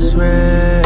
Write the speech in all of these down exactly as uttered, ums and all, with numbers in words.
best way.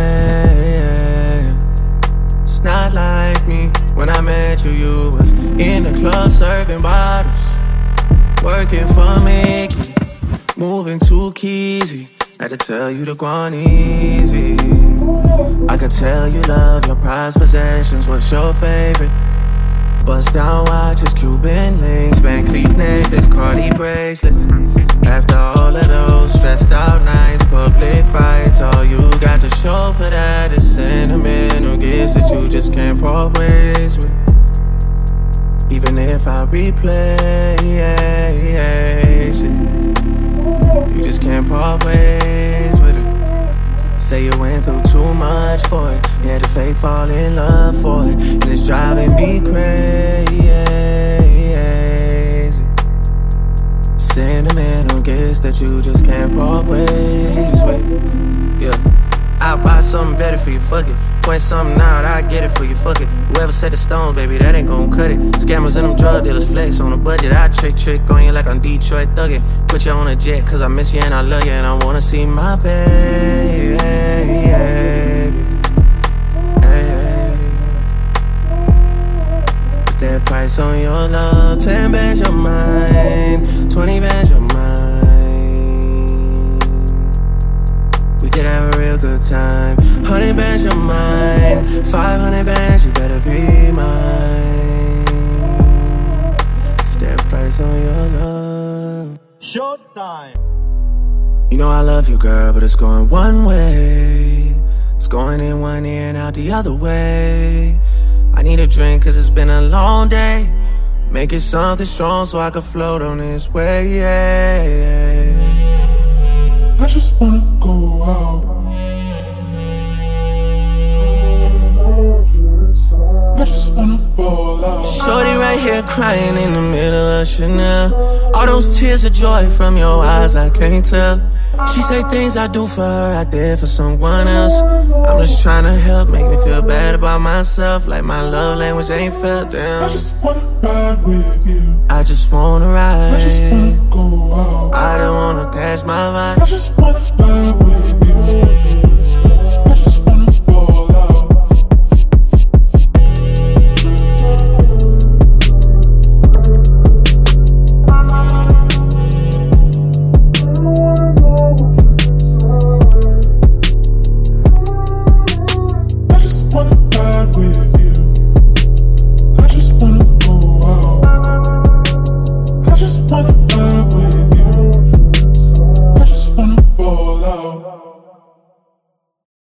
It's not like me. When I met you, you was in the club serving bottles, working for Mickey, moving too keezy. Had to tell you to go on easy. I could tell you love your prized possessions. What's your favorite? Bust down watches, Cuban links, Van Cleef necklace, Cardi bracelets. After all of those stressed out nights, public fights, all you got to show for that is sentimental gifts that you just can't part ways with. Even if I replay it, you just can't part ways with it. Say you went through too much for it. You had to fake fall in love for it, and it's driving me crazy. Sentimental gifts that you just can't part ways with. Yeah, I'll buy something better for you, fuck it. Point something out, I get it for you, fuck it. Whoever set the stones, baby, that ain't gon' cut it. Scammers and them drug dealers flex on a budget. I trick, trick on you like I'm Detroit thuggin'. Put you on a jet, cause I miss you and I love you, and I wanna see my baby. Put that price on your love. Ten bands your mind, twenty bands your mind. We could have a real good time. Hundred bands your mind, five hundred bands, you better be mine. It's that price on your love. Showtime. You know I love you, girl, but it's going one way. It's going in one ear and out the other way. I need a drink cause it's been a long day. Make it something strong so I can float on this way, yeah. I just wanna go out. I just wanna ball out. Shorty right here crying in the middle of Chanel. All those tears of joy from your eyes, I can't tell. She say things I do for her, I did for someone else. I'm just trying to help, make me feel bad about myself. Like my love language ain't felt down. I just wanna ride with you. I just wanna ride. I just wanna go out.